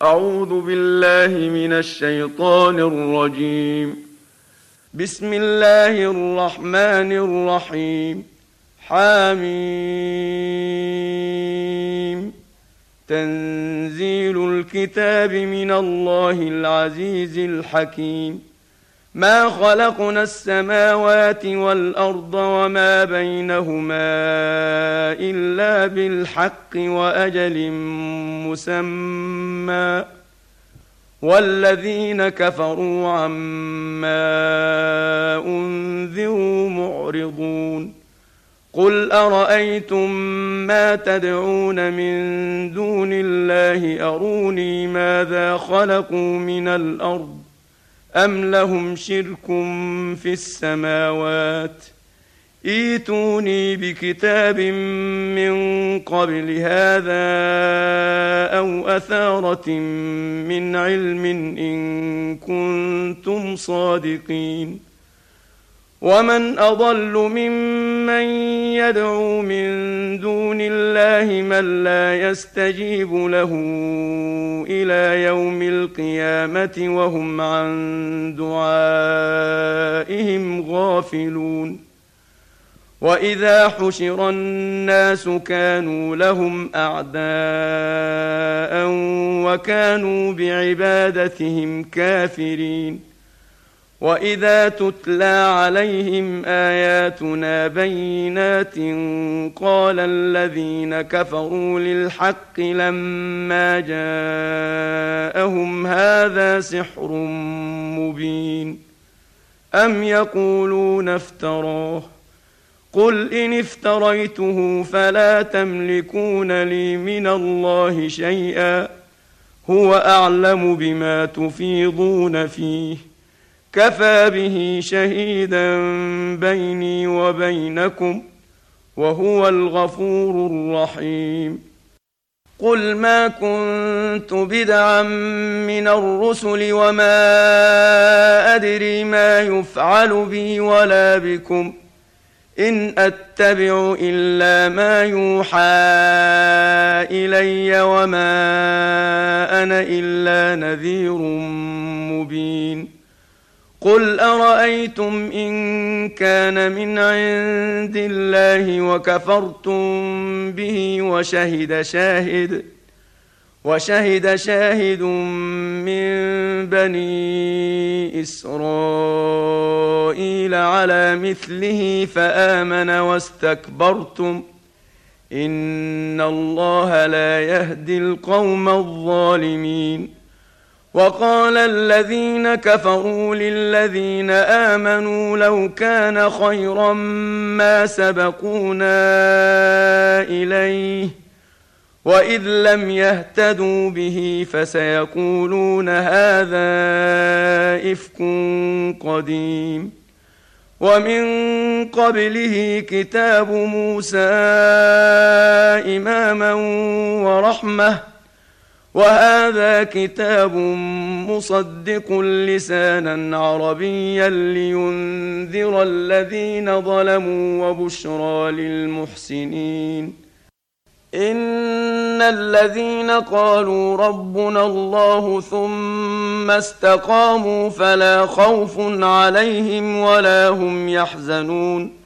أعوذ بالله من الشيطان الرجيم. بسم الله الرحمن الرحيم. حميم. تنزيل الكتاب من الله العزيز الحكيم. ما خلقنا السماوات والأرض وما بينهما إلا بالحق وأجل مسمى، والذين كفروا عما أنذروا معرضون. قل أرأيتم ما تدعون من دون الله أروني ماذا خلقوا من الأرض أم لهم شرك في السماوات، ائتوني بكتاب من قبل هذا أو أثارة من علم إن كنتم صادقين. ومن أضل ممن يدعو من دون الله من لا يستجيب له إلى يوم القيامة وهم عن دعائهم غافلون. وإذا حشر الناس كانوا لهم أعداء وكانوا بعبادتهم كافرين. وإذا تتلى عليهم آياتنا بينات قال الذين كفروا للحق لما جاءهم هذا سحر مبين. أم يقولون افتراه، قل إن افتريته فلا تملكون لي من الله شيئا، هو أعلم بما تفيضون فيه، كفى به شهيدا بيني وبينكم وهو الغفور الرحيم. قل ما كنت بدعا من الرسل وما أدري ما يفعل بي ولا بكم، إن أتبع إلا ما يوحى إلي وما أنا إلا نذير مبين. قل أرأيتم إن كان من عند الله وكفرتم به وشهد شاهد من بني إسرائيل على مثله فآمن واستكبرتم، إن الله لا يهدي القوم الظالمين. وقال الذين كفروا للذين آمنوا لو كان خيرا ما سبقونا إليه، وإذ لم يهتدوا به فسيقولون هذا إفك قديم. ومن قبله كتاب موسى إماما ورحمة، وهذا كتاب مصدق لسانا عربيا لينذر الذين ظلموا وبشرى للمحسنين. إن الذين قالوا ربنا الله ثم استقاموا فلا خوف عليهم ولا هم يحزنون،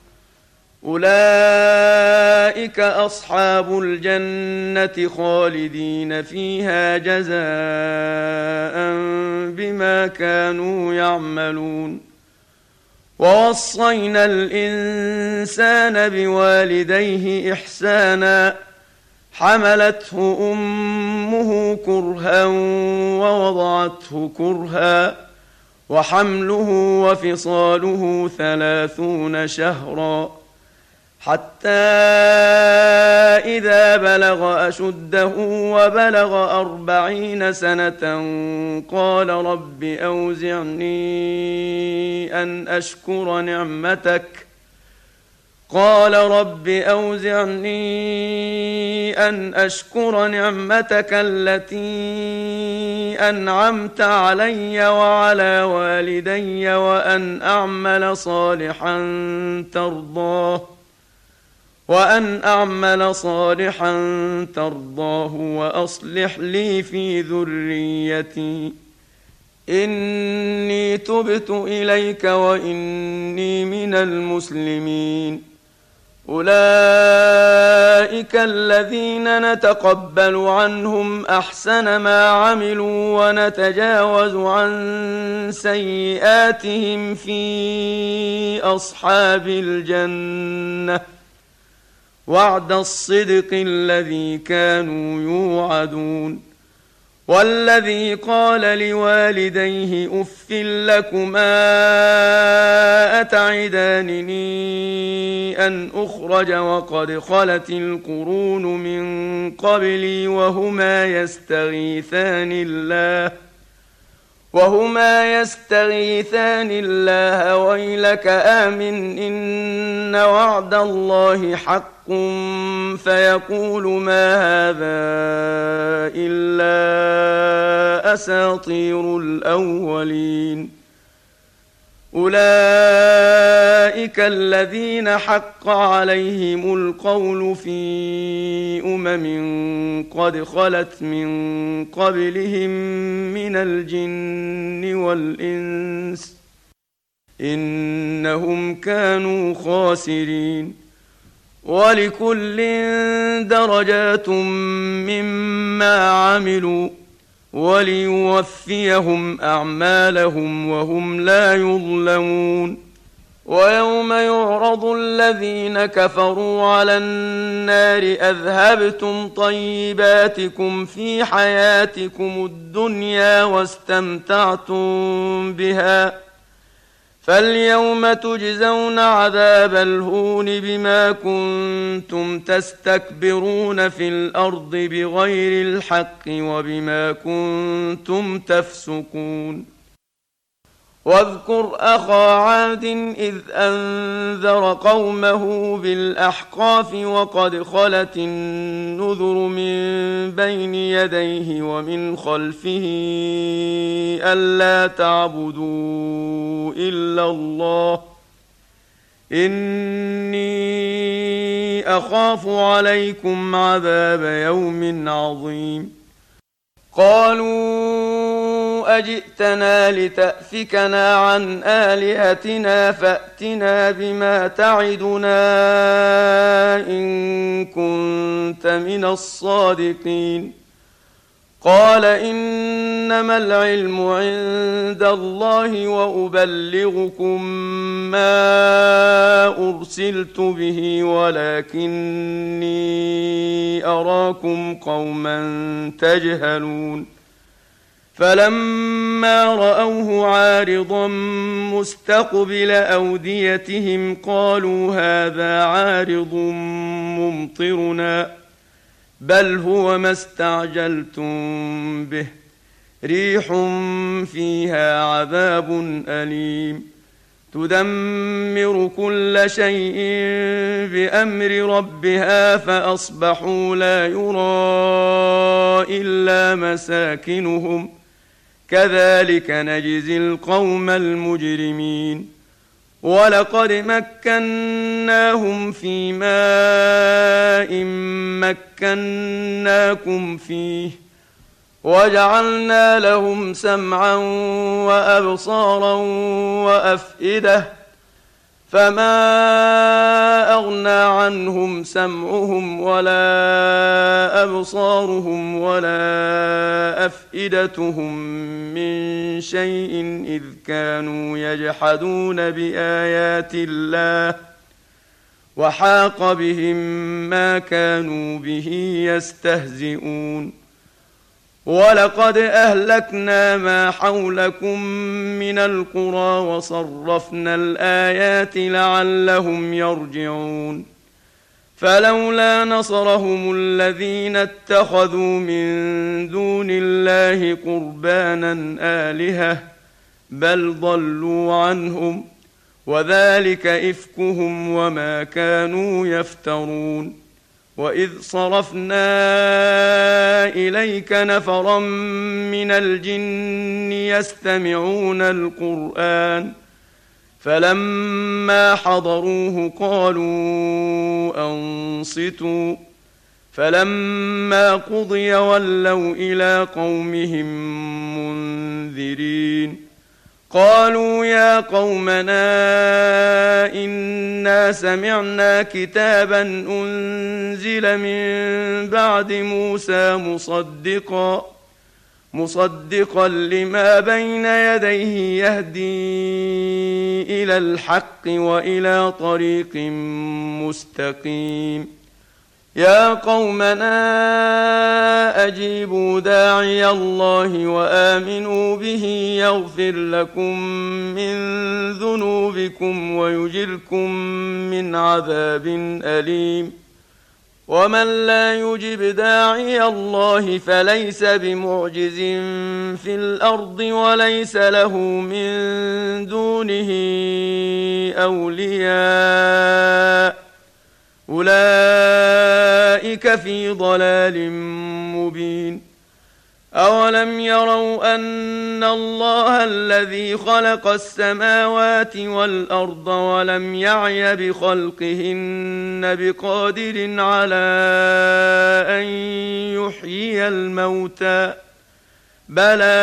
أولئك أصحاب الجنة خالدين فيها جزاء بما كانوا يعملون. ووصينا الإنسان بوالديه إحسانا، حملته أمه كرها ووضعته كرها، وحمله وفصاله 30 شهرا، حتى إذا بلغ أشده وبلغ 40 سنة قال رب أوزعني أن أشكر نعمتك التي أنعمت علي وعلى والدي وأن أعمل صالحا ترضاه، وأن أعمل صالحا ترضاه وأصلح لي في ذريتي إني تبت إليك وإني من المسلمين. أولئك الذين نتقبل عنهم أحسن ما عملوا ونتجاوز عن سيئاتهم في أصحاب الجنة وعد الصدق الذي كانوا يوعدون. والذي قال لوالديه أف لكما أتعدانني أن أخرج وقد خلت القرون من قبلي وهما يستغيثان الله ويلك آمن إن وعد الله حق فيقول ما هذا إلا أساطير الأولين. أولئك الذين حق عليهم القول في قد خلت من قبلهم من الجن والإنس إنهم كانوا خاسرين. ولكل درجات مما عملوا وليوفيهم أعمالهم وهم لا يظلمون. ويوم يعرض الذين كفروا على النار أذهبتم طيباتكم في حياتكم الدنيا واستمتعتم بها فاليوم تجزون عذاب الهون بما كنتم تستكبرون في الأرض بغير الحق وبما كنتم تفسقون. واذكر أخا عاد إذ أنذر قومه بالأحقاف وقد خلت النذر من بين يديه ومن خلفه ألا تعبدوا إلا الله إني أخاف عليكم عذاب يوم عظيم. قالوا أجئتنا لتأفكنا عن آلهتنا فأتنا بما تعدنا إن كنت من الصادقين. قال إنما العلم عند الله وأبلغكم ما أرسلت به ولكني أراكم قوما تجهلون. فلما رأوه عارضا مستقبل أوديتهم قالوا هذا عارض ممطرنا بل هو ما استعجلتم به ريح فيها عذاب أليم تدمر كل شيء بأمر ربها فأصبحوا لا يرى إلا مساكنهم كذلك نجزي القوم المجرمين. ولقد مكناهم في ماء مكناكم فيه وجعلنا لهم سمعا وأبصارا وأفئدة فما أغنى عنهم سمعهم ولا أبصارهم ولا أفئدتهم من شيء إذ كانوا يجحدون بآيات الله وحاق بهم ما كانوا به يستهزئون. ولقد أهلكنا ما حولكم من القرى وصرفنا الآيات لعلهم يرجعون. فلولا نصرهم الذين اتخذوا من دون الله قربانا آلهة بل ضلوا عنهم وذلك إفكهم وما كانوا يفترون. وإذ صرفنا إليك نفرا من الجن يستمعون القرآن فلما حضروه قالوا أنصتوا فلما قضي ولوا إلى قومهم منذرين قالوا يا قومنا إنا سمعنا كتابا أنزل من بعد موسى مصدقا لما بين يديه يهدي إلى الحق وإلى طريق مستقيم يا قومنا أجيبوا داعي الله وآمنوا به يغفر لكم من ذنوبكم ويجركم من عذاب أليم ومن لا يجب داعي الله فليس بمعجز في الأرض وليس له من دونه أولياء أولئك في ضلال مبين أولم يروا أن الله الذي خلق السماوات والأرض ولم يعي بخلقهن بقادر على أن يحيي الموتى بلى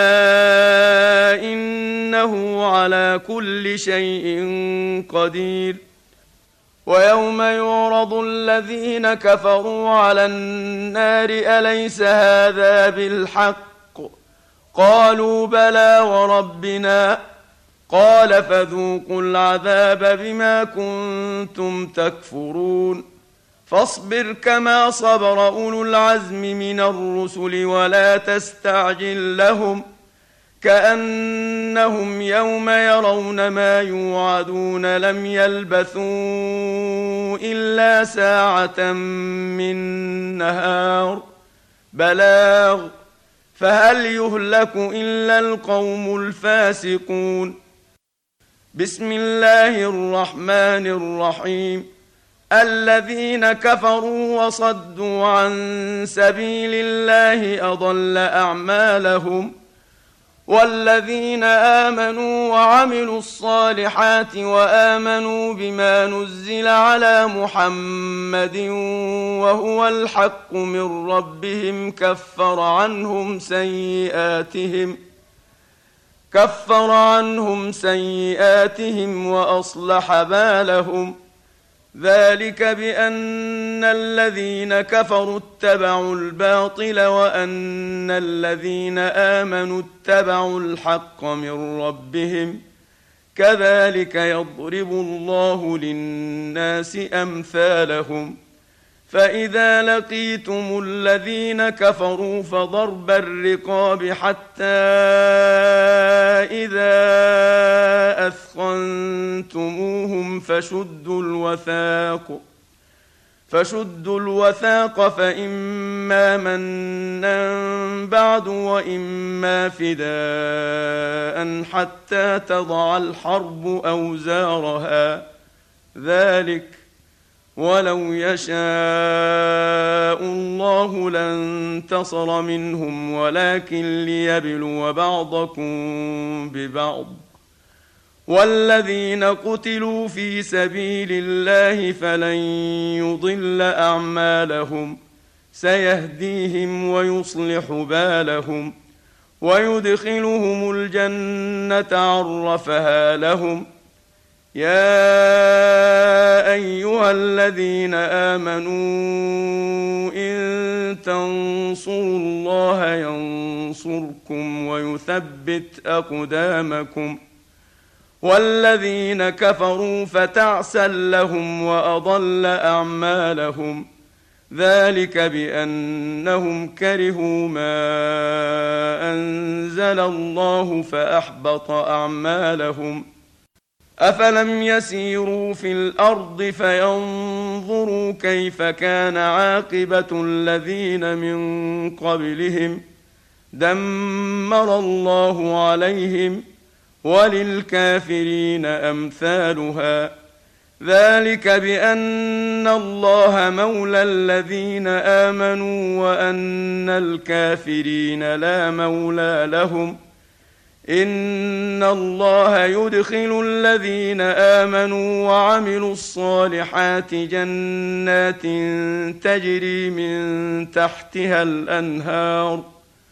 إنه على كل شيء قدير ويوم يعرض الذين كفروا على النار أليس هذا بالحق قالوا بلى وربنا قال فذوقوا العذاب بما كنتم تكفرون فاصبر كما صبر أولو العزم من الرسل ولا تستعجل لهم كأنهم يوم يرون ما يوعدون لم يلبثوا إلا ساعة من نهار بلاغ فهل يهلك إلا القوم الفاسقون بسم الله الرحمن الرحيم الذين كفروا وصدوا عن سبيل الله أضل أعمالهم والذين آمنوا وعملوا الصالحات وآمنوا بما نزل على محمد وهو الحق من ربهم كفر عنهم سيئاتهم وأصلح بالهم ذلك بأن الذين كفروا اتبعوا الباطل وأن الذين آمنوا اتبعوا الحق من ربهم كذلك يضرب الله للناس أمثالهم فإذا لقيتم الذين كفروا فضرب الرقاب حتى إذا أثخنتموهم فشدوا الوثاق فإما منا بعد وإما فداء حتى تضع الحرب أوزارها ذلك ولو يشاء الله لانتصر منهم ولكن ليبلو بعضكم ببعض والذين قتلوا في سبيل الله فلن يضل أعمالهم سيهديهم ويصلح بالهم ويدخلهم الجنة عرفها لهم يا أيها الذين آمنوا إن تنصروا الله ينصركم ويثبت أقدامكم والذين كفروا فتعسا لهم وأضل أعمالهم ذلك بأنهم كرهوا ما أنزل الله فأحبط أعمالهم أفلم يسيروا في الأرض فينظروا كيف كان عاقبة الذين من قبلهم دمر الله عليهم وللكافرين أمثالها ذلك بأن الله مولى الذين آمنوا وأن الكافرين لا مولى لهم إن الله يدخل الذين آمنوا وعملوا الصالحات جنات تجري من تحتها الأنهار،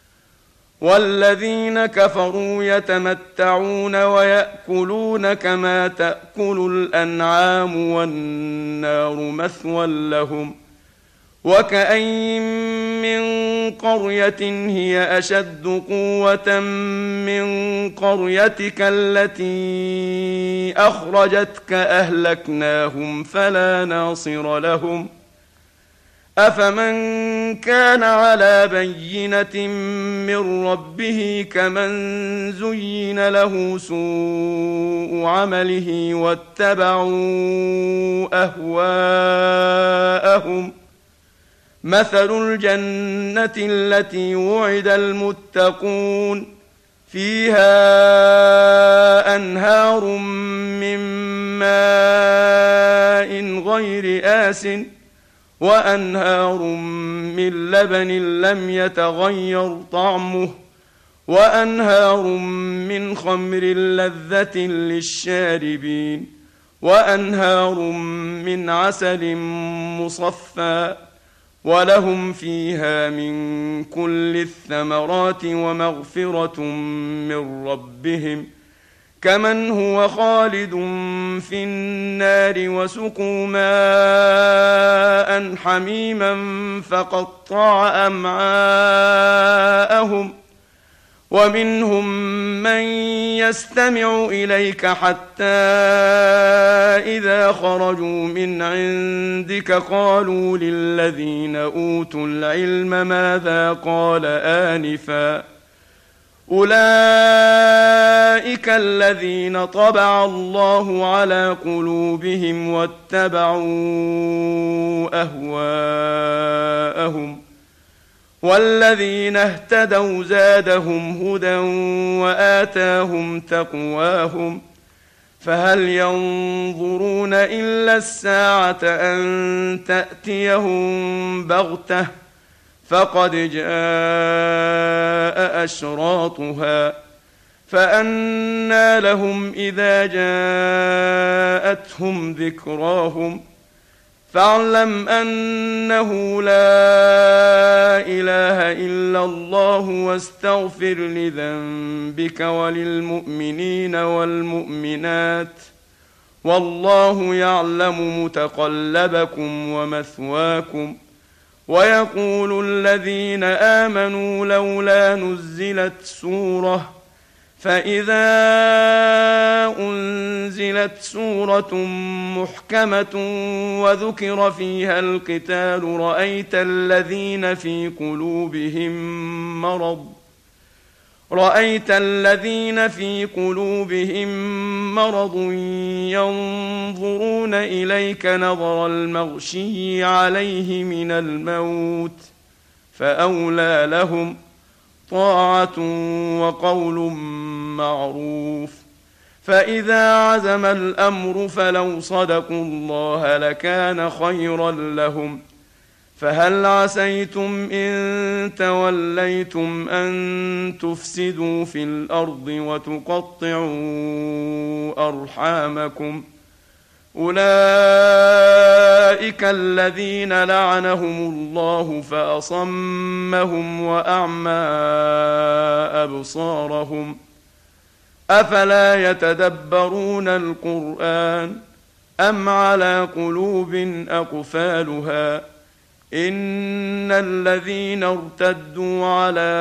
والذين كفروا يتمتعون ويأكلون كما تأكل الأنعام والنار مثوى لهم. وكأين من قرية هي أشد قوة من قريتك التي أخرجتك أهلكناهم فلا ناصر لهم. أفمن كان على بينة من ربه كمن زين له سوء عمله واتبعوا أهواءهم. مثل الجنة التي وعد المتقون فيها أنهار من ماء غير آسٍ وأنهار من لبن لم يتغير طعمه وأنهار من خمر لذة للشاربين وأنهار من عسل مصفى ولهم فيها من كل الثمرات ومغفرة من ربهم كمن هو خالد في النار وسقوا ماء حميما فقطع أمعاءهم. ومنهم من يستمع إليك حتى إذا خرجوا من عندك قالوا للذين أوتوا العلم ماذا قال آنفا أولئك الذين طبع الله على قلوبهم واتبعوا أهواءهم. والذين اهتدوا زادهم هدى وآتاهم تقواهم فهل ينظرون إلا الساعة أن تأتيهم بغتة فقد جاء أشراطها فأنى لهم إذا جاءتهم ذكراهم فاعلم أنه لا إله إلا الله واستغفر لذنبك وللمؤمنين والمؤمنات والله يعلم متقلبكم ومثواكم. ويقول الذين آمنوا لولا نزلت سورة فإذا أنزلت سورة محكمة وذكر فيها القتال رأيت الذين في قلوبهم مرض ينظرون إليك نظر المغشي عليه من الموت فأولى لهم طاعة وقول معروف. فإذا عزم الأمر فلو صدقوا الله لكان خيرا لهم. فهل عسيتم إن توليتم أن تفسدوا في الأرض وتقطعوا أرحامكم أولئك الذين لعنهم الله فأصمهم وأعمى أبصارهم أفلا يتدبرون القرآن أم على قلوب أقفالها إن الذين ارتدوا على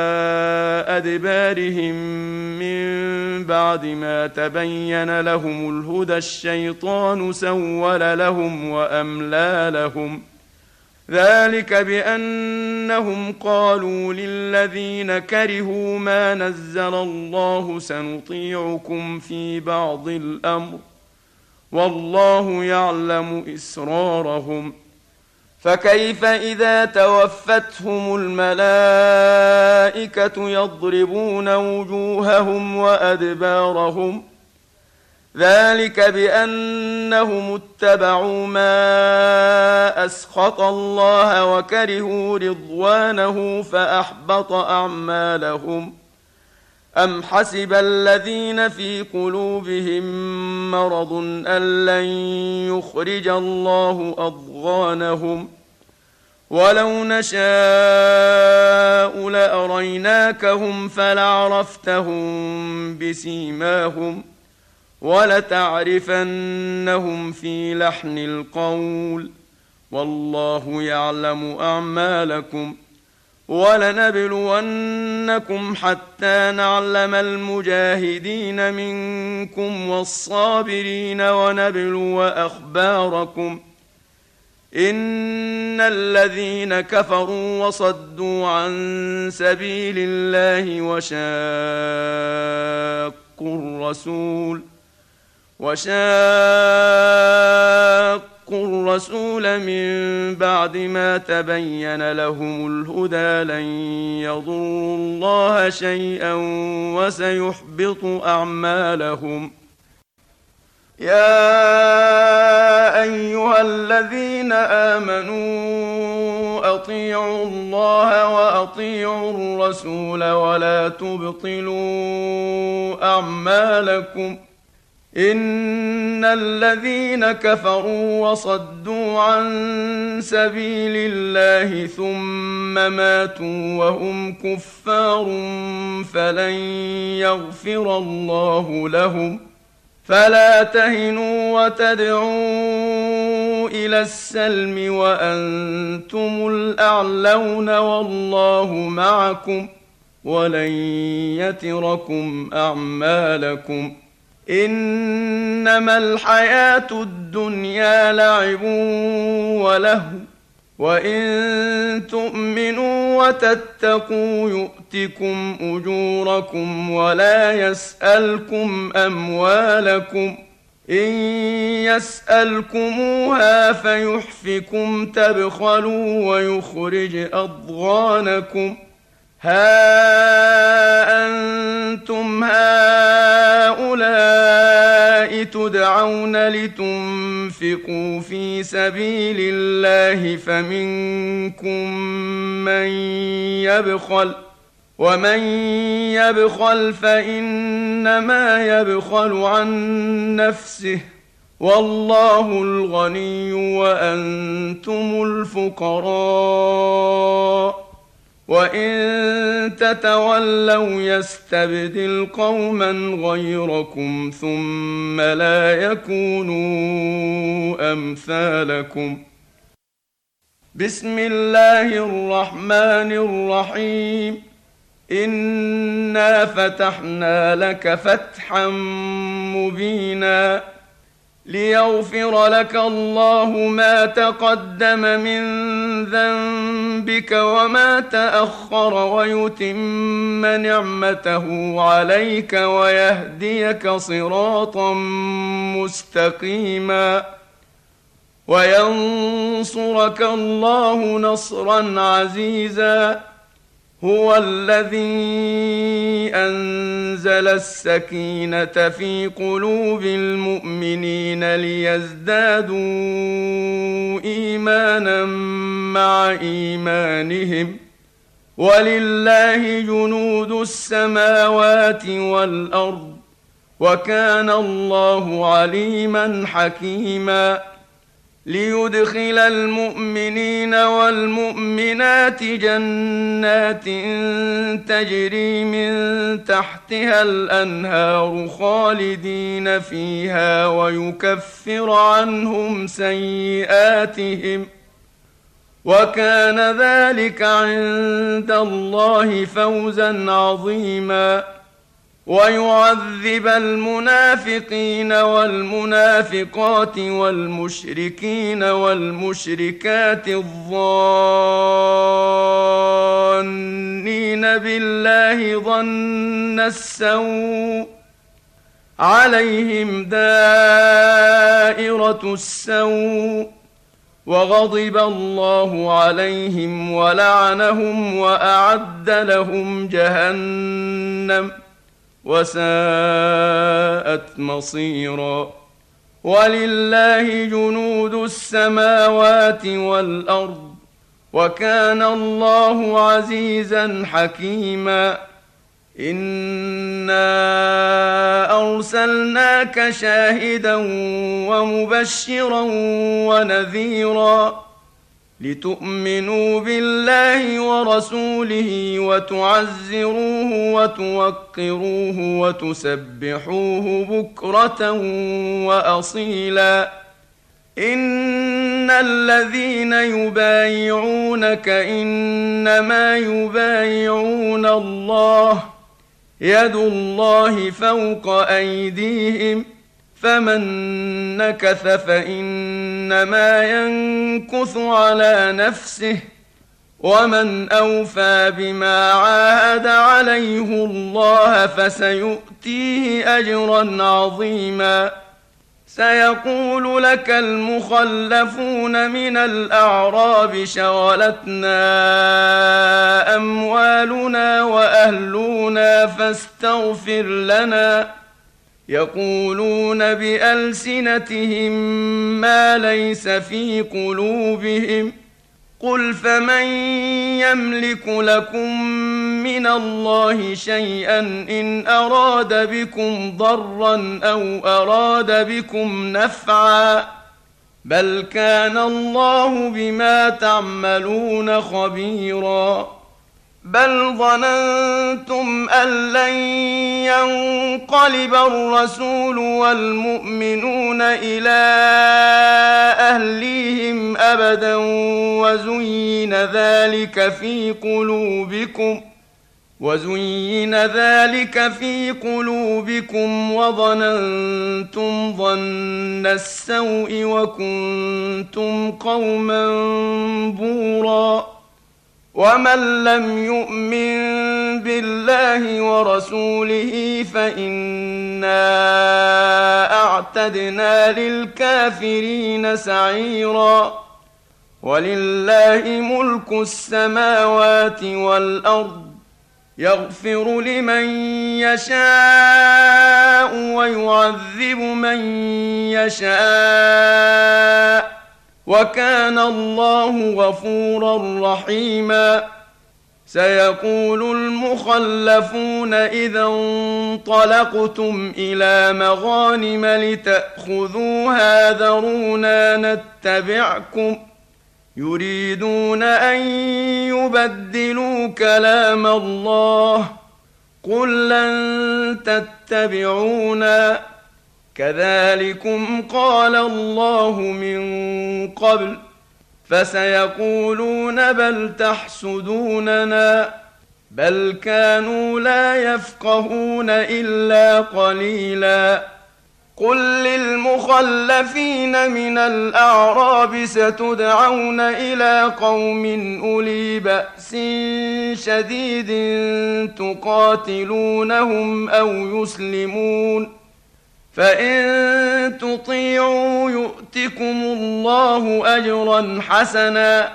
أدبارهم من بعد ما تبين لهم الهدى الشيطان سول لهم وأملى لهم ذلك بأنهم قالوا للذين كرهوا ما نزل الله سنطيعكم في بعض الأمر والله يعلم إسرارهم. فكيف إذا توفتهم الملائكة يضربون وجوههم وأدبارهم ذلك بأنهم اتبعوا ما أسخط الله وكرهوا رضوانه فأحبط أعمالهم أم حسب الذين في قلوبهم مرض أن لن يخرج الله أضغانهم ولو نشاء لأريناكهم فلعرفتهم بسيماهم ولتعرفنهم في لحن القول والله يعلم أعمالكم ولنبلونكم حتى نعلم المجاهدين منكم والصابرين ونبلو أخباركم إن الذين كفروا وصدوا عن سبيل الله وشاقوا الرسول من بعد ما تبين لهم الهدى لن يضروا الله شيئا وسيحبط أعمالهم. يا أيها الذين آمنوا أطيعوا الله وأطيعوا الرسول ولا تبطلوا أعمالكم إن الذين كفروا وصدوا عن سبيل الله ثم ماتوا وهم كفار فلن يغفر الله لهم فلا تهنوا وتدعوا إلى السلم وأنتم الأعلون والله معكم ولن يتركم أعمالكم إنما الحياة الدنيا لعب ولهو وإن تؤمنوا وتتقوا يؤتكم أجوركم ولا يسألكم أموالكم إن يسألكموها فيحفكم تبخلوا ويخرج أضغانكم ها أنتم هؤلاء تدعون لتنفقوا في سبيل الله فمنكم من يبخل ومن يبخل فإنما يبخل عن نفسه والله الغني وأنتم الفقراء وإن تتولوا يستبدل قوما غيركم ثم لا يكونوا أمثالكم. بسم الله الرحمن الرحيم. إنا فتحنا لك فتحا مبينا ليغفر لك الله ما تقدم من ذنبك وما تأخر ويتم نعمته عليك ويهديك صراطا مستقيما وينصرك الله نصرا عزيزا. هو الذي أنزل السكينة في قلوب المؤمنين ليزدادوا إيمانا مع إيمانهم ولله جنود السماوات والأرض وكان الله عليما حكيما. ليدخل المؤمنين والمؤمنات جنات تجري من تحتها الأنهار خالدين فيها ويكفر عنهم سيئاتهم وكان ذلك عند الله فوزا عظيما. ويعذب المنافقين والمنافقات والمشركين والمشركات الظانين بالله ظن السوء عليهم دائرة السوء وغضب الله عليهم ولعنهم وأعد لهم جهنم وساءت مصيرا. ولله جنود السماوات والأرض وكان الله عزيزا حكيما. إن أرسلناك شاهدا ومبشرا ونذيرا لتؤمنوا بالله ورسوله وتعزروه وتوقروه وتسبحوه بكرة وأصيلا إن الذين يبايعونك إنما يبايعون الله يد الله فوق أيديهم فمن نكث فإنما ينكث على نفسه ومن أوفى بما عاهد عليه الله فسيؤتيه أجرا عظيما سيقول لك المخلفون من الأعراب شغلتنا أموالنا وأهلنا فاستغفر لنا يقولون بألسنتهم ما ليس في قلوبهم قل فمن يملك لكم من الله شيئا إن أراد بكم ضرا أو أراد بكم نفعا بل كان الله بما تعملون خبيرا بل ظننتم أن لن ينقلب الرسول والمؤمنون إلى أهليهم أبدا وزين ذلك في قلوبكم وظننتم ظن السوء وكنتم قوما بورا ومن لم يؤمن بالله ورسوله فإنا أعتدنا للكافرين سعيرا ولله ملك السماوات والأرض يغفر لمن يشاء ويعذب من يشاء وكان الله غفورا رحيما سيقول المخلفون إذا انطلقتم إلى مغانم لتأخذوها ذرونا نتبعكم يريدون أن يبدلوا كلام الله قل لن تتبعونا كذلكم قال الله من قبل فسيقولون بل تحسدوننا بل كانوا لا يفقهون إلا قليلا قل للمخلفين من الأعراب ستدعون إلى قوم أولي بأس شديد تقاتلونهم أو يسلمون فإن تطيعوا يؤتكم الله أجرا حسنا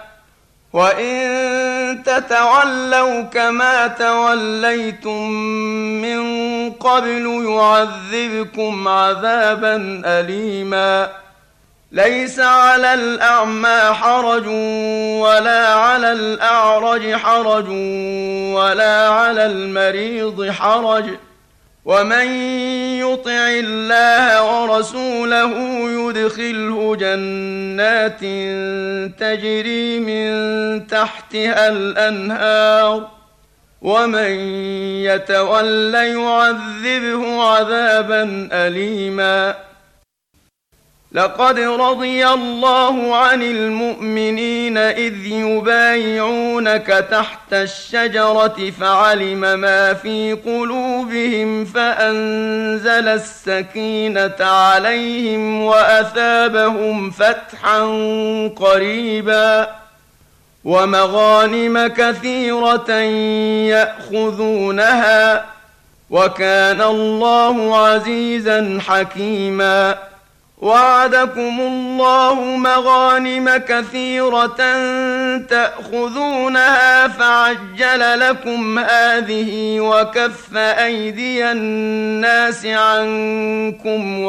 وإن تتولوا كما توليتم من قبل يعذبكم عذابا أليما ليس على الأعمى حرج ولا على الأعرج حرج ولا على المريض حرج ومن يطع الله ورسوله يدخله جنات تجري من تحتها الأنهار ومن يتول يعذبه عذابا أليما لقد رضي الله عن المؤمنين إذ يبايعونك تحت الشجرة فعلم ما في قلوبهم فأنزل السكينة عليهم وأثابهم فتحا قريبا ومغانم كثيرة يأخذونها وكان الله عزيزا حكيما وعدكم الله مغانم كثيرة تأخذونها فعجل لكم هذه وكف أيدي الناس عنكم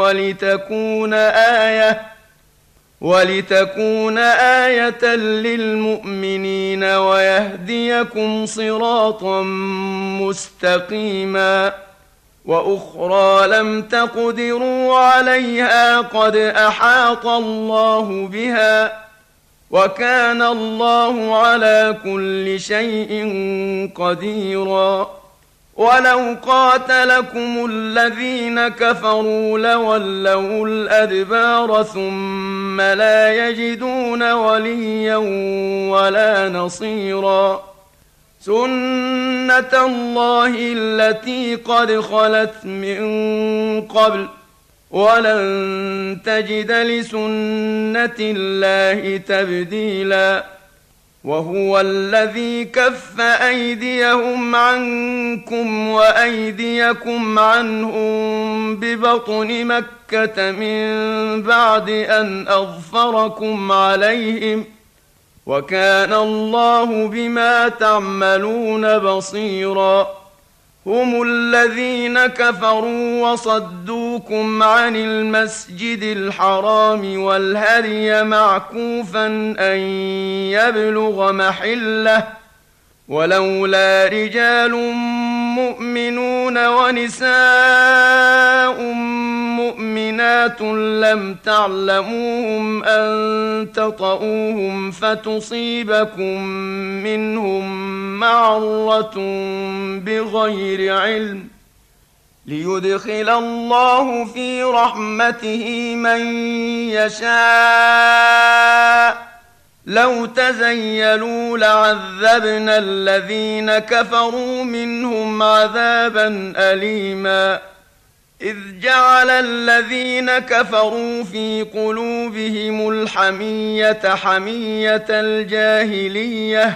ولتكون آية للمؤمنين ويهديكم صراطا مستقيما وأخرى لم تقدروا عليها قد أحاط الله بها وكان الله على كل شيء قديرا ولو قاتلكم الذين كفروا لولوا الأدبار ثم لا يجدون وليا ولا نصيرا سنة الله التي قد خلت من قبل ولن تجد لسنة الله تبديلا وهو الذي كف أيديهم عنكم وأيديكم عنهم ببطن مكة من بعد أن أظفركم عليهم وكان الله بما تعملون بصيرا هم الذين كفروا وصدوكم عن المسجد الحرام والهدي معكوفا أن يبلغ محله ولولا رجال مؤمنون ونساء مؤمنات لم تعلموهم أن تطؤوهم فتصيبكم منهم معرة بغير علم ليدخل الله في رحمته من يشاء لو تزيلوا لعذبنا الذين كفروا منهم عذابا أليما إذ جعل الذين كفروا في قلوبهم الحمية حمية الجاهلية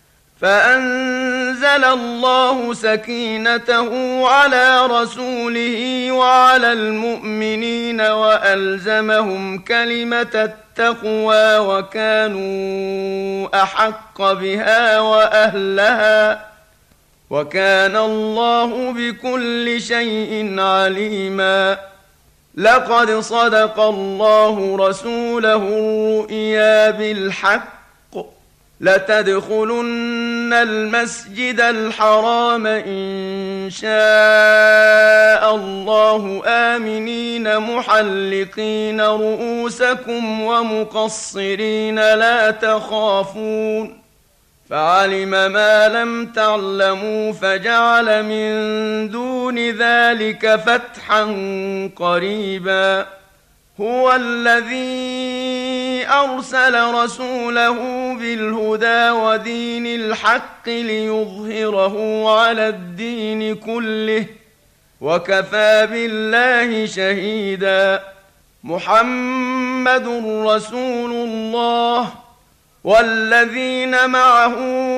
فأنزل الله سكينته على رسوله وعلى المؤمنين وألزمهم كلمة التقوى وكانوا أحق بها وأهلها وكان الله بكل شيء عليما لقد صدق الله رسوله الرؤيا بالحق لتدخلن المسجد الحرام إن شاء الله آمنين محلقين رؤوسكم ومقصرين لا تخافون فعلم ما لم تعلموا فجعل من دون ذلك فتحا قريبا هو الذي أرسل رسوله بالهدى ودين الحق ليظهره على الدين كله وكفى بالله شهيدا محمد رسول الله والذين معه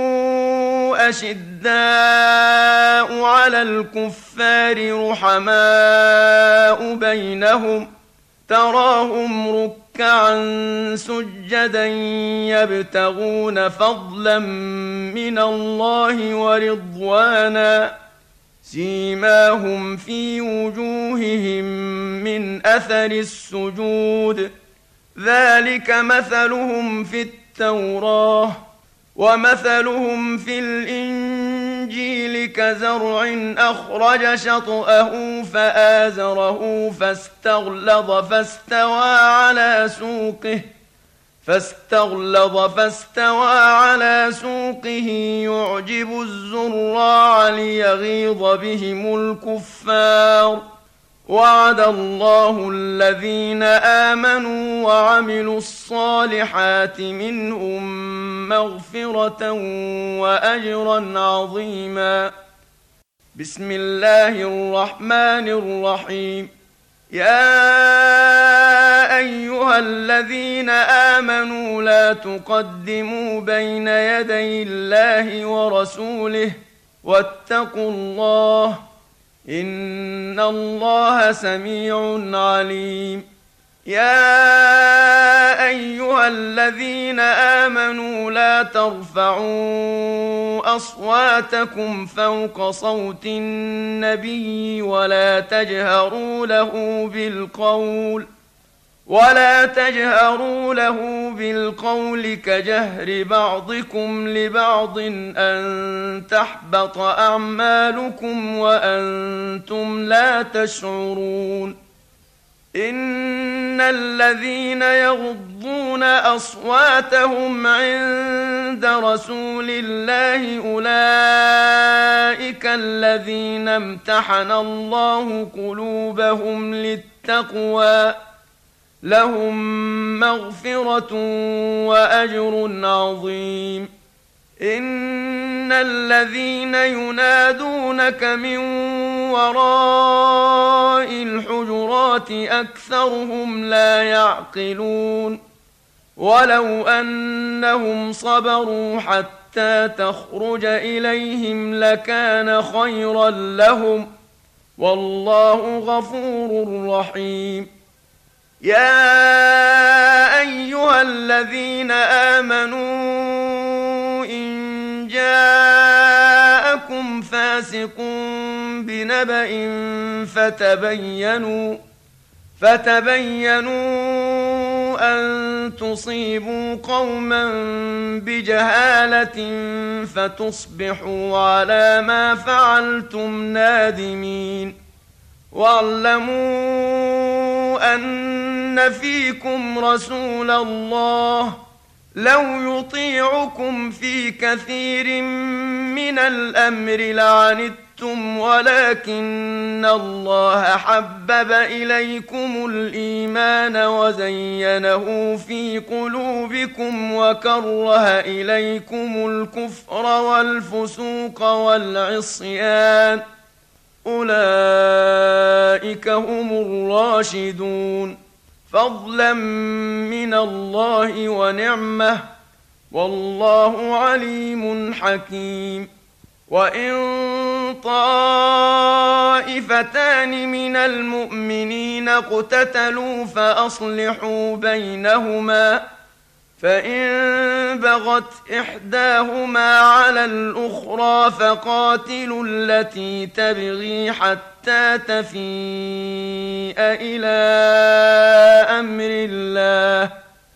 أشداء على الكفار رحماء بينهم تراهم ركعا سجدا يبتغون فضلا من الله ورضوانا سيماهم في وجوههم من أثر السجود ذلك مثلهم في التوراة ومثلهم في الإنجيل كزرع أخرج شطأه فآزره فاستغلظ على سوقه يعجب الزراع ليغيظ بهم الكفار وعد الله الذين آمنوا وعملوا الصالحات منهم مغفرة وأجرا عظيما بسم الله الرحمن الرحيم يا أيها الذين آمنوا لا تقدموا بين يدي الله ورسوله واتقوا الله إن الله سميع عليم يا أيها الذين آمنوا لا ترفعوا أصواتكم فوق صوت النبي ولا تجهروا له ولا تجهروا له بالقول كجهر بعضكم لبعض أن تحبط أعمالكم وأنتم لا تشعرون إن الذين يغضون أصواتهم عند رسول الله أولئك الذين امتحن الله قلوبهم للتقوى لهم مغفرة وأجر عظيم إن الذين ينادونك من وراء الحجرات أكثرهم لا يعقلون ولو أنهم صبروا حتى تخرج إليهم لكان خيرا لهم والله غفور رحيم يا أيها الذين آمنوا إن جاءكم فاسق بنبأ فتبينوا أن تصيبوا قوما بجهالة فتصبحوا على ما فعلتم نادمين واعلموا أن فيكم رسول الله لو يطيعكم في كثير من الأمر لعنتم ولكن الله حبب إليكم الإيمان وزينه في قلوبكم وكره إليكم الكفر والفسوق والعصيان أولئك هم الراشدون فضلا من الله ونعمة والله عليم حكيم وإن طائفتان من المؤمنين اقتتلوا فأصلحوا بينهما فإن بغت إحداهما على الأخرى فقاتلوا التي تبغي حتى تفيء إلى أمر الله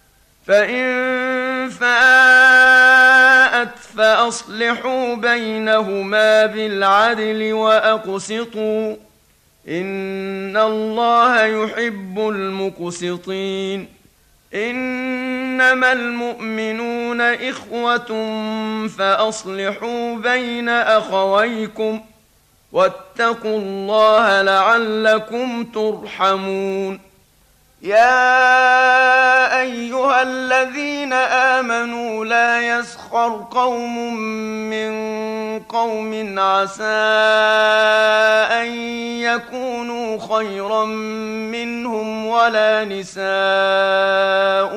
فإن فاءت فأصلحوا بينهما بالعدل وأقسطوا إن الله يحب المقسطين إنما المؤمنون إخوة فأصلحوا بين أخويكم واتقوا الله لعلكم ترحمون يا أيها الذين آمنوا لا يسخر قوم من قوم عسى أن يكونوا خيرا منهم ولا نساء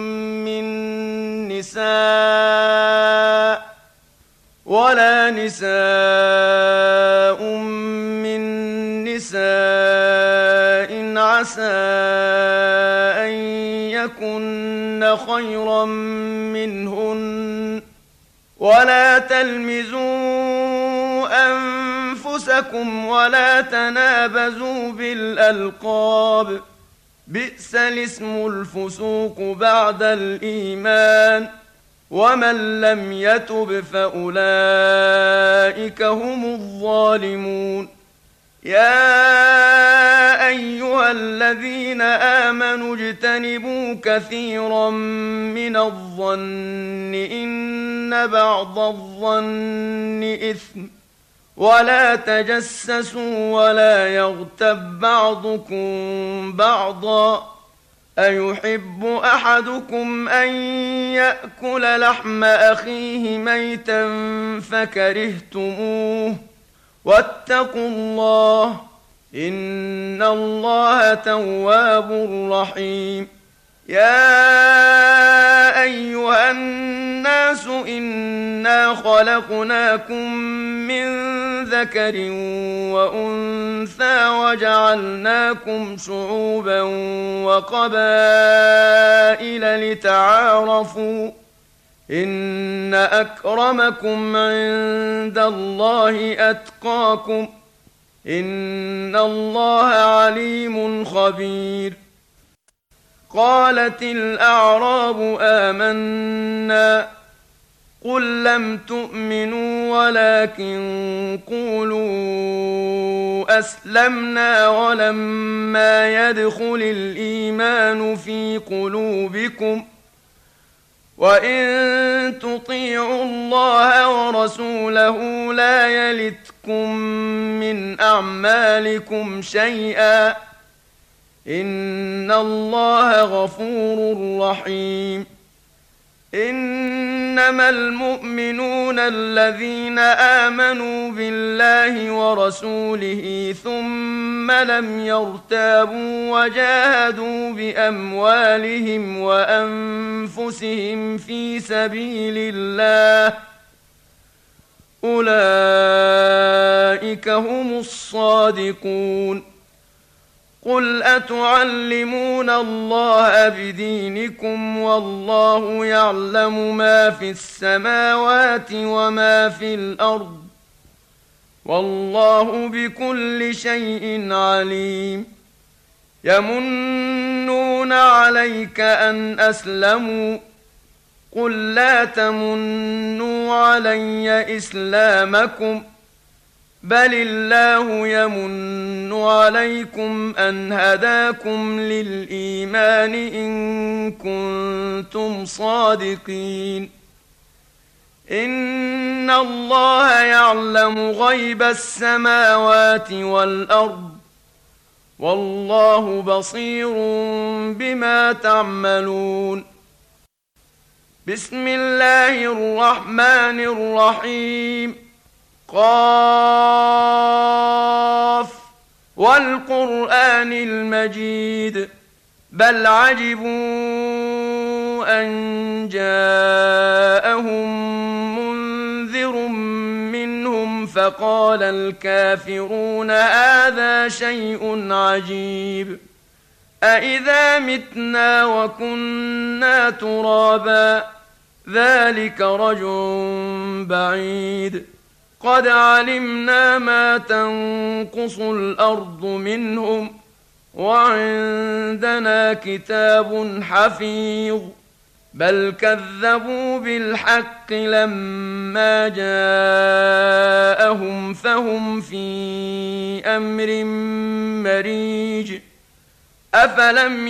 من نساء عسى أن يكن خيرا منهن ولا تلمزوا أنفسكم ولا تنابزوا بالألقاب بئس الاسم الفسوق بعد الإيمان ومن لم يتب فأولئك هم الظالمون يا أيها الذين آمنوا اجتنبوا كثيرا من الظن إن بعض الظن إثم ولا تجسسوا ولا يغتب بعضكم بعضا أيحب أحدكم أن يأكل لحم أخيه ميتا فكرهتموه واتقوا الله إن الله تواب رحيم يا أيها الناس إنا خلقناكم من ذكر وأنثى وجعلناكم شعوبا وقبائل لتعارفوا إن أكرمكم عند الله أتقاكم إن الله عليم خبير قالت الأعراب آمنا قل لم تؤمنوا ولكن قولوا أسلمنا ولما يدخل الإيمان في قلوبكم وإن تطيعوا الله ورسوله لا يلتكم من أعمالكم شيئا إن الله غفور رحيم إنما المؤمنون الذين آمنوا بالله ورسوله ثم لم يرتابوا وجاهدوا بأموالهم وأنفسهم في سبيل الله أولئك هم الصادقون قل أتعلمون الله بدينكم والله يعلم ما في السماوات وما في الأرض والله بكل شيء عليم يمنون عليك أن أسلموا قل لا تمنوا علي إسلامكم بل الله يمن عليكم أن هداكم للإيمان إن كنتم صادقين إن الله يعلم غيب السماوات والأرض والله بصير بما تعملون بسم الله الرحمن الرحيم قاف والقرآن المجيد بل عجبوا أن جاءهم منذر منهم فقال الكافرون هذا شيء عجيب أإذا متنا وكنا ترابا ذلك رجع بعيد قد علمنا ما تنقص الأرض منهم وعندنا كتاب حفيظ بل كذبوا بالحق لما جاءهم فهم في أمر مريج أفلم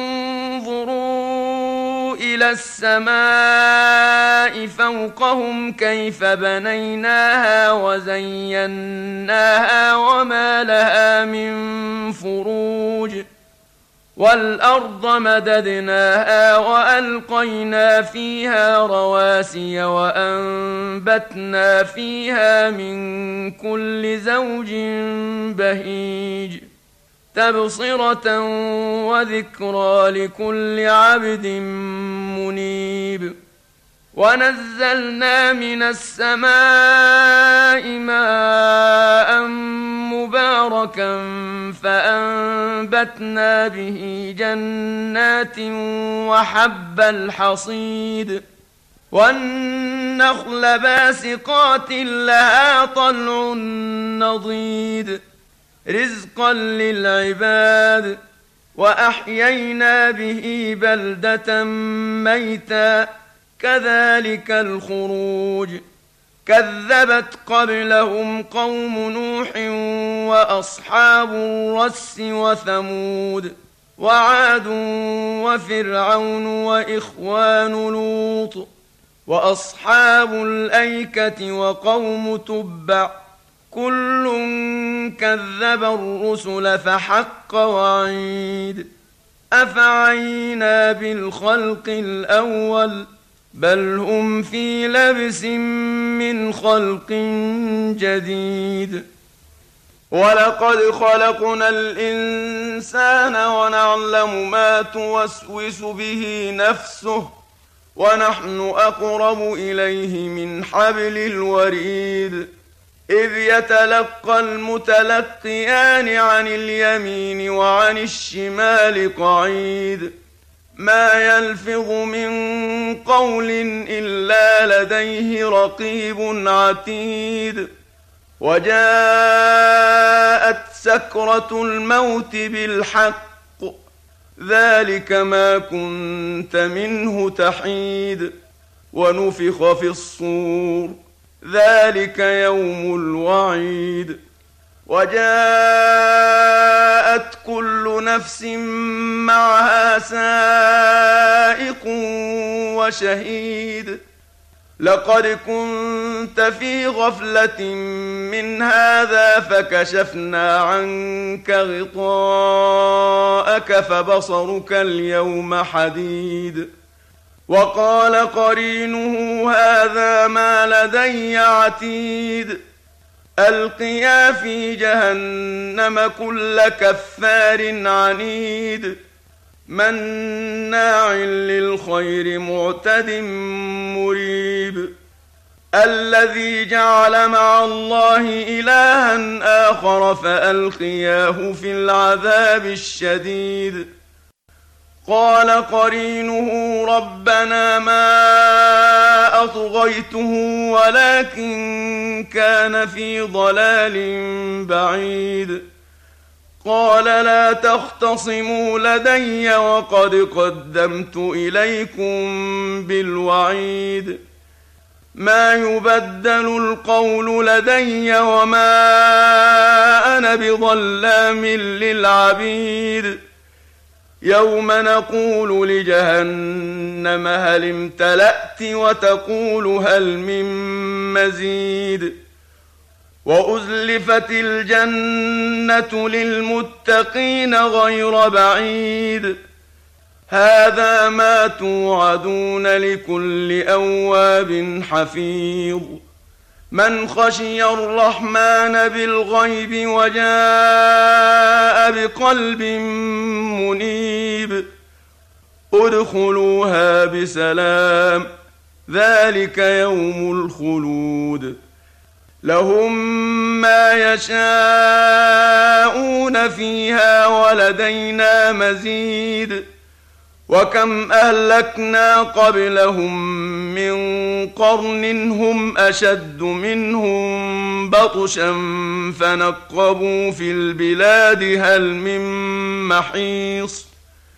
ينظروا إلى السماء فوقهم كيف بنيناها وزيناها وما لها من فروج والأرض مددناها وألقينا فيها رواسي وأنبتنا فيها من كل زوج بهيج تبصرة وذكرى لكل عبد منيب ونزلنا من السماء ماء مباركا فأنبتنا به جنات وحب الحصيد والنخل باسقات لها طلع نضيد رزقا للعباد وأحيينا به بلدة ميتا كذلك الخروج كذبت قبلهم قوم نوح وأصحاب الرس وثمود وعاد وفرعون وإخوان لوط وأصحاب الأيكة وقوم تبع كل كذب الرسل فحق وعيد أفعينا بالخلق الأول بل هم في لبس من خلق جديد ولقد خلقنا الإنسان ونعلم ما توسوس به نفسه ونحن أقرب إليه من حبل الوريد إذ يتلقى المتلقيان عن اليمين وعن الشمال قعيد ما يلفظ من قول إلا لديه رقيب عتيد وجاءت سكرة الموت بالحق ذلك ما كنت منه تحيد ونفخ في الصور ذلك يوم الوعيد وجاءت كل نفس معها سائق وشهيد لقد كنت في غفلة من هذا فكشفنا عنك غطاءك فبصرك اليوم حديد وقال قرينه هذا ما لدي عتيد ألقيا في جهنم كل كفار عنيد مناع للخير معتد مريب الذي جعل مع الله إلها آخر فألقياه في العذاب الشديد قال قرينه ربنا ما أطغيته ولكن كان في ضلال بعيد قال لا تختصموا لدي وقد قدمت إليكم بالوعيد ما يبدل القول لدي وما أنا بظلام للعبيد يوم نقول لجهنم هل امتلأت وتقول هل من مزيد وأزلفت الجنة للمتقين غير بعيد هذا ما توعدون لكل أواب حفيظ من خشي الرحمن بالغيب وجاء بقلب منيب ادخلوها بسلام ذلك يوم الخلود لهم ما يشاءون فيها ولدينا مزيد وكم أهلكنا قبلهم من قرن هم أشد منهم بطشا فنقبوا في البلاد هل من محيص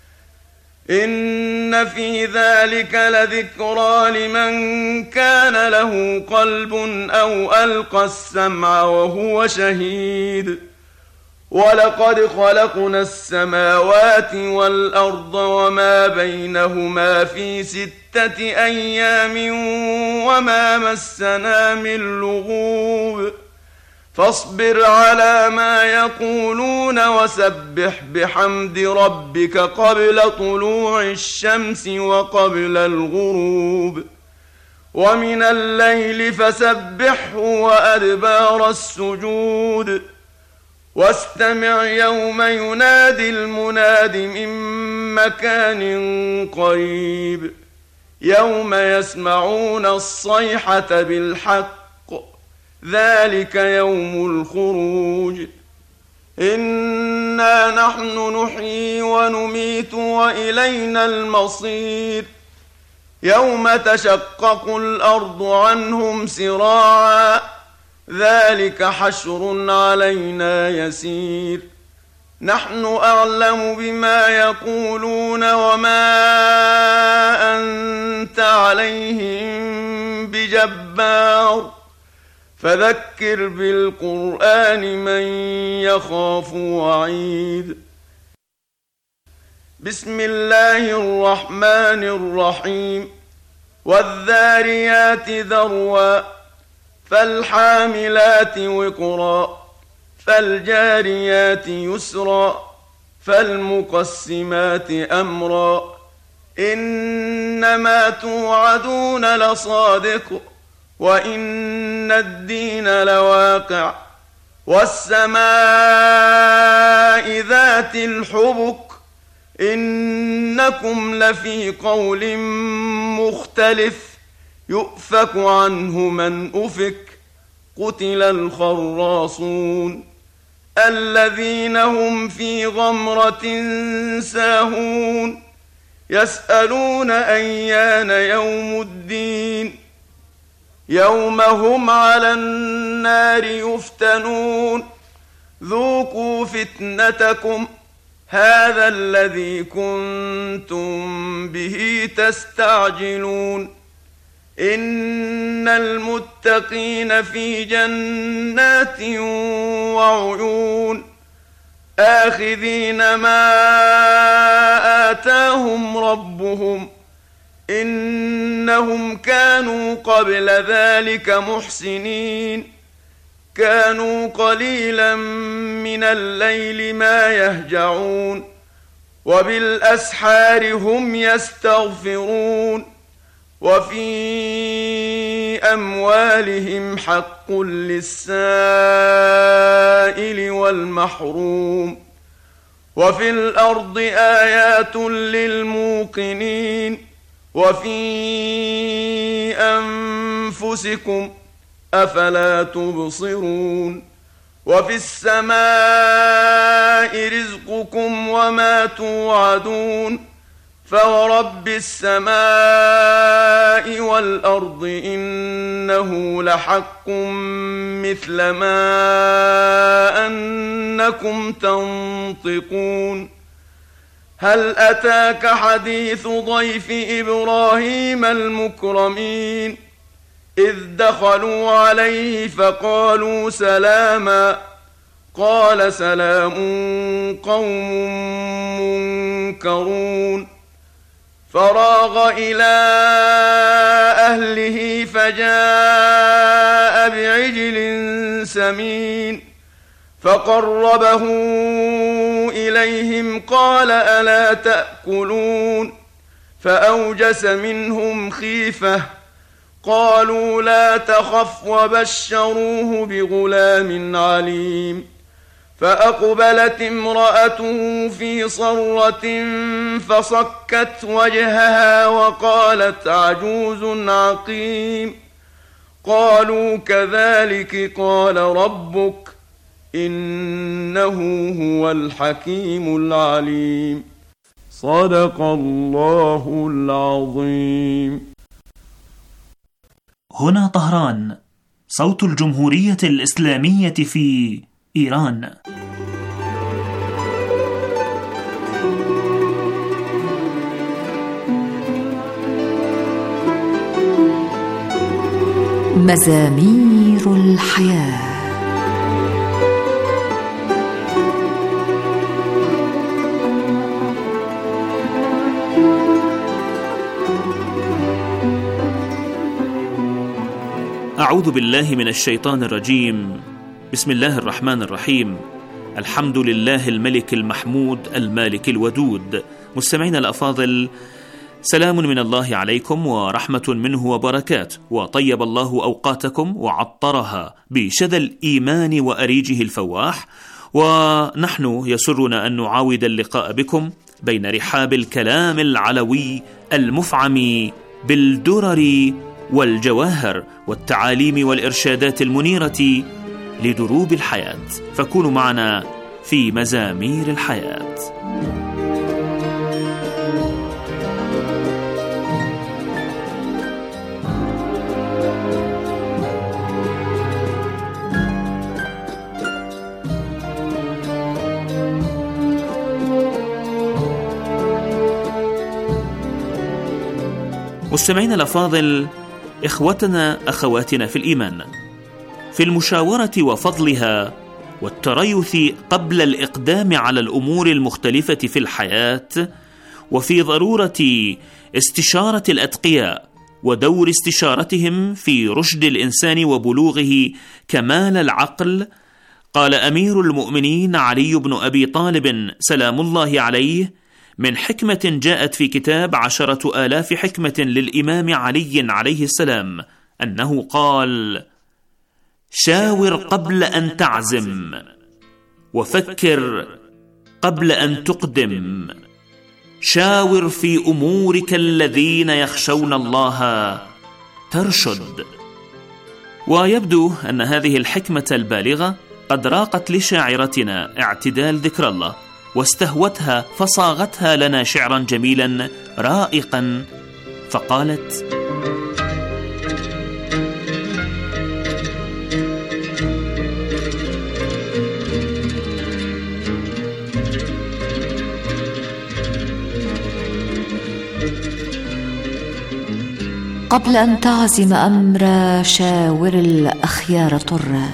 إن في ذلك لذكرى لمن كان له قلب أو ألقى السمع وهو شهيد ولقد خلقنا السماوات والأرض وما بينهما في 6 أيام وما مسنا من لغوب فاصبر على ما يقولون وسبح بحمد ربك قبل طلوع الشمس وقبل الغروب ومن الليل فسبحه وأدبار السجود واستمع يوم ينادي المناد من مكان قريب يوم يسمعون الصيحة بالحق ذلك يوم الخروج إنا نحن نحيي ونميت وإلينا المصير يوم تشقق الأرض عنهم سراعا ذلك حشر علينا يسير نحن أعلم بما يقولون وما أنت عليهم بجبار فذكر بالقرآن من يخاف وعيد بسم الله الرحمن الرحيم والذاريات ذروا فالحاملات وقرا فالجاريات يسرا فالمقسمات أمرا إنما توعدون لصادق وإن الدين لواقع والسماء ذات الحبك إنكم لفي قول مختلف يؤفك عنه من أفك قتل الخراصون الذين هم في غمرة ساهون يسألون أيان يوم الدين يوم هم على النار يفتنون ذوقوا فتنتكم هذا الذي كنتم به تستعجلون إن المتقين في جنات وعيون آخذين ما آتاهم ربهم إنهم كانوا قبل ذلك محسنين كانوا قليلا من الليل ما يهجعون وبالأسحار هم يستغفرون وفي أموالهم حق للسائل والمحروم وفي الأرض آيات للموقنين وفي أنفسكم أفلا تبصرون وفي السماء رزقكم وما توعدون فورب السماء والأرض إنه لحق مثل ما أنكم تنطقون هل أتاك حديث ضيف إبراهيم المكرمين إذ دخلوا عليه فقالوا سلاما قال سلام قوم منكرون فراغ إلى أهله فجاء بعجل سمين فقربه إليهم قال ألا تأكلون فأوجس منهم خيفة قالوا لا تخف وبشروه بغلام عليم فأقبلت امرأته في صرة فصكت وجهها وقالت عجوز عقيم قالوا كذلك قال ربك إنه هو الحكيم العليم صدق الله العظيم. هنا طهران، صوت الجمهورية الإسلامية في إيران. مزامير الحياة. أعوذ بالله من الشيطان الرجيم. بسم الله الرحمن الرحيم. الحمد لله الملك المحمود المالك الودود. مستمعينا الأفاضل، سلام من الله عليكم ورحمة منه وبركات، وطيب الله أوقاتكم وعطرها بشذا الإيمان وأريجه الفواح. ونحن يسرنا أن نعاود اللقاء بكم بين رحاب الكلام العلوي المفعم بالدرر والجواهر والتعاليم والإرشادات المنيرة لدروب الحياة. فكونوا معنا في مزامير الحياة. مستمعين الأفاضل، إخوتنا أخواتنا في الإيمان، في المشاورة وفضلها والتريث قبل الإقدام على الأمور المختلفة في الحياة، وفي ضرورة استشارة الأتقياء ودور استشارتهم في رشد الإنسان وبلوغه كمال العقل، قال أمير المؤمنين علي بن أبي طالب سلام الله عليه من حكمة جاءت في كتاب 10,000 حكمة للإمام علي عليه السلام أنه قال: شاور قبل أن تعزم، وفكر قبل أن تقدم، شاور في أمورك الذين يخشون الله ترشد. ويبدو أن هذه الحكمة البالغة قد راقت لشاعرتنا اعتدال ذكر الله، واستهوتها فصاغتها لنا شعرا جميلا رائقا، فقالت: قبل أن تعزم أمرا شاور الأخيار طرا،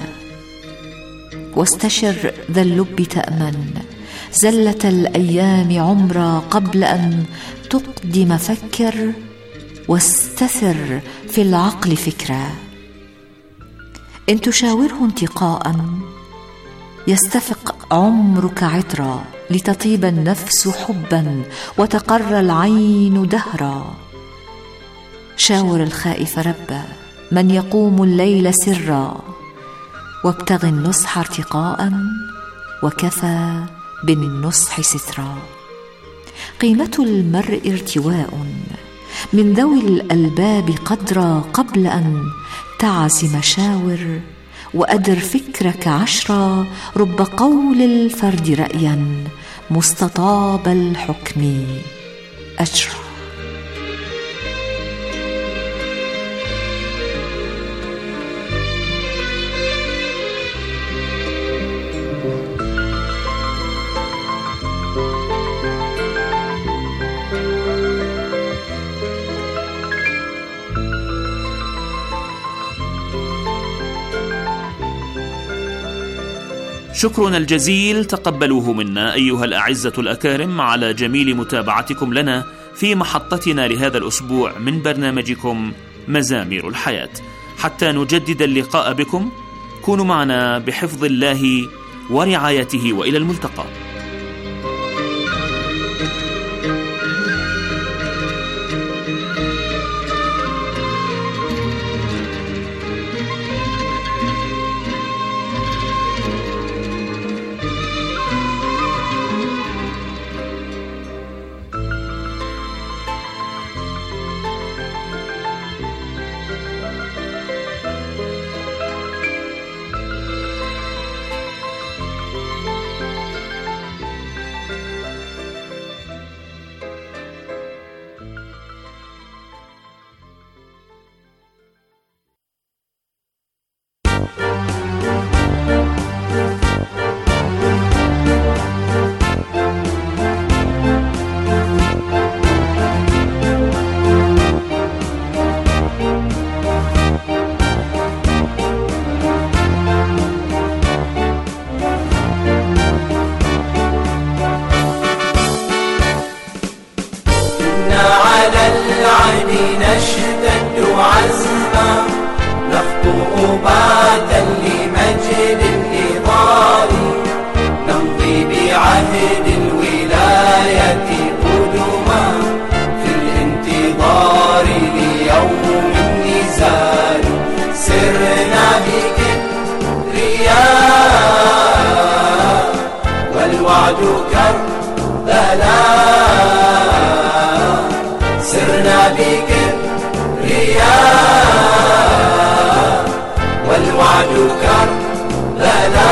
واستشر ذا اللب تأمن زلة الأيام عمرا، قبل أن تقدم فكر واستثر في العقل فكرا. إن تشاوره انتقاء يستفق عمرك عطرا، لتطيب النفس حبا وتقر العين دهرا. شاور الخائف ربا من يقوم الليل سرا، وابتغ النصح ارتقاء وكفى بالنصح سترا. قيمة المرء ارتواء من ذوي الألباب قدرا، قبل أن تعزم شاور وأدر فكرك عشرا. رب قول الفرد رأيا مستطاب الحكم أجرا. شكرنا الجزيل تقبلوه منا أيها الأعزة الأكارم على جميل متابعتكم لنا في محطتنا لهذا الأسبوع من برنامجكم مزامير الحياة. حتى نجدد اللقاء بكم، كونوا معنا بحفظ الله ورعايته، وإلى الملتقى. نشتد عزما نخطو باتا لمجد النضال، نمضي بعهد الولاية قدما في الانتظار ليوم النزال. سرنا بكبرياء والوعد كربلاء، سرنا بكبرياء والوعد كربلاء.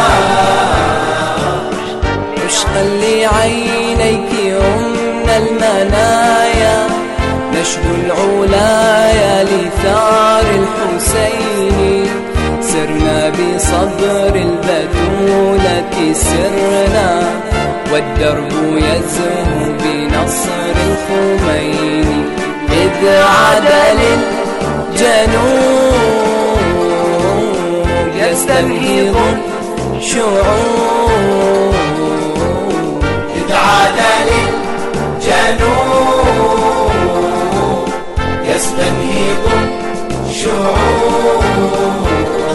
عشقا لعينيك يمنى المنايا، نشد العلايا لثار الحسين. سرنا بصبر البتولة سرنا، والدرب يزهو بنصر الخميني. إذ عاد للجنوب يستنهض الشعوب، إذ عاد للجنوب يستنهض الشعوب.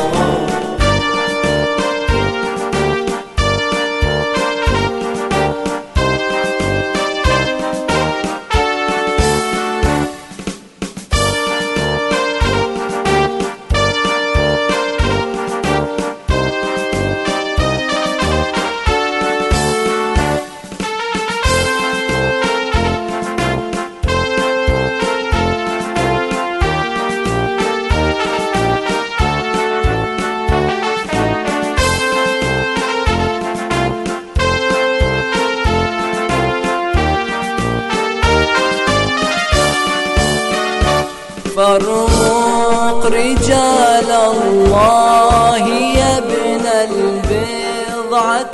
فرق رجال الله يا ابن البضعة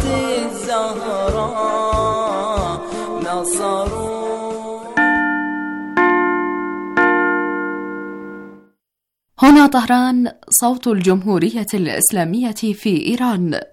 الزهراء، نصروا هنا طهران، صوت الجمهورية الإسلامية في إيران.